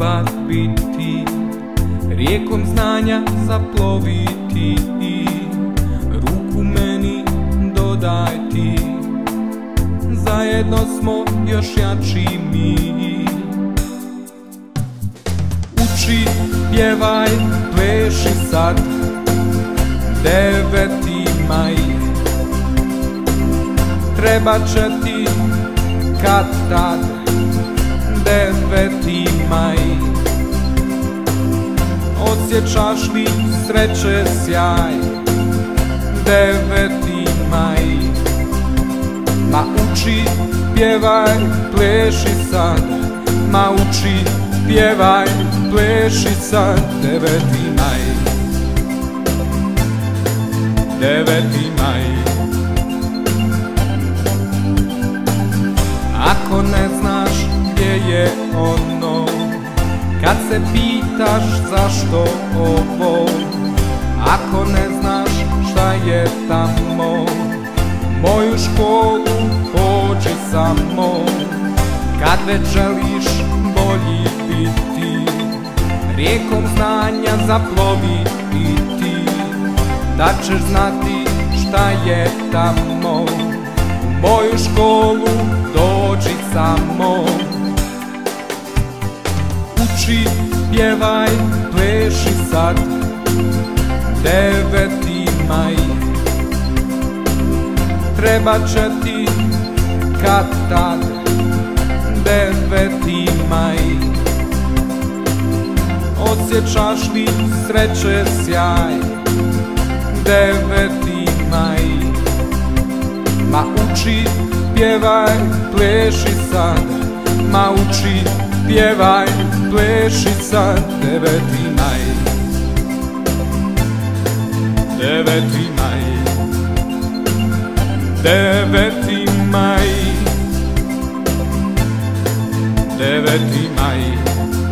dobar biti, rijekom znanja zaploviti, ruku meni dodaj ti, zajedno smo još jači mi. Uči, pjevaj, pleši sad, 9. maj. Treba će ti kad tad, 9. maj. Osjećaš li sreće sjaj, 9. maj. Ma uči, pjevaj, pleši sad, ma uči, pjevaj, pleši sad, 9. maj. 9. maj. Ako ne znaš gdje je ono, kad se pitaš zašto ovo, ako ne znaš šta je tamo, moju školu pođi samo. Kad već želiš bolji biti, rijekom znanja zaplovi i ti, da ćeš znati šta je tamo, moju školu dođi samo. Uči, pjevaj, pleši sad, 9. maj. Treba će ti kad tad, 9. maj. Osjećaš li sreće sjaj, 9. maj. Ma uči, pjevaj, pleši sad, ma uči, pjevaj, pleši sad, 9. maj. 9. maj. 9. maj. 9. maj.